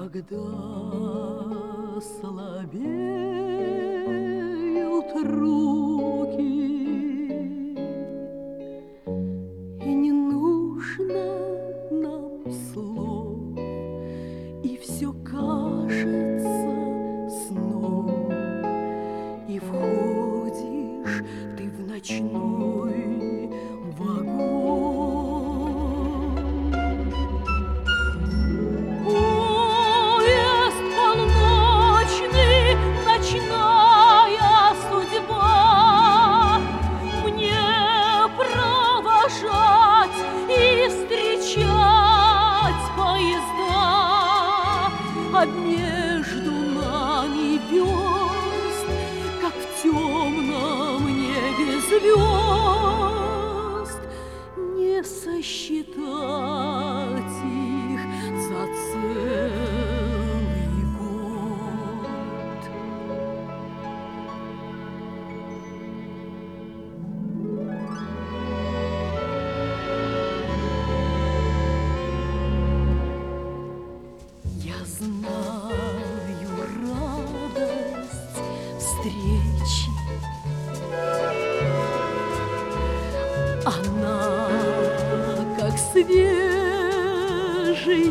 Когда слабеют руки, и не нужно нам слов, и все кажется сном, и входишь ты в ночной вагон. Ночная судьба мне провожать и встречать поезда, а между нами верст, как в темном небе звезд, не сосчитать их за целый год. Я знаю радость встречи, она как свежий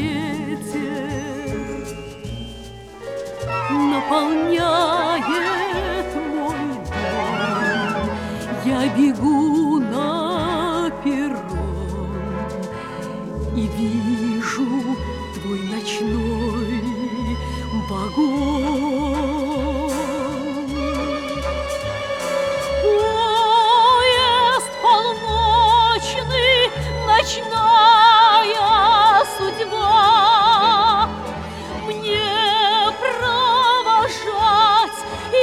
ветер наполняет мой дом. Я бегу на перрон и вижу твой ночной вагон. Поезд полночный, ночная судьба мне провожать и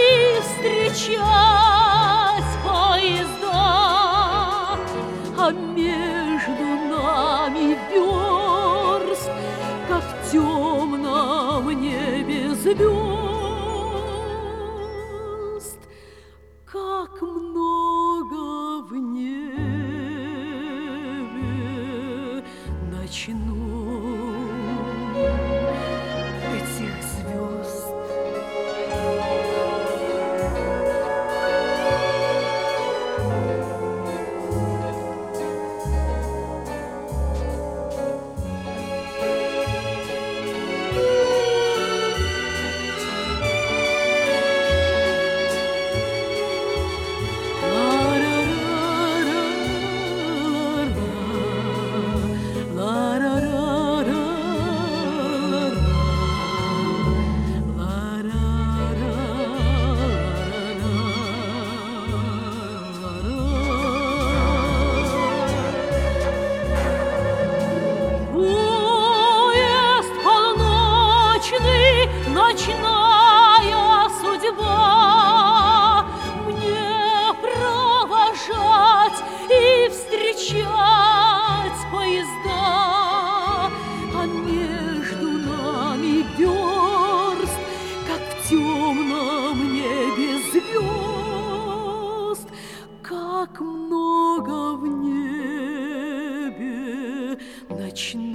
встречать поезда, а между нами верст, как в темном небе звезд, как много в небе ночном этих звезд. Ночная судьба мне провожать и встречать поезда, а между нами верст, как в темном небе звезд, как много в небе ночных.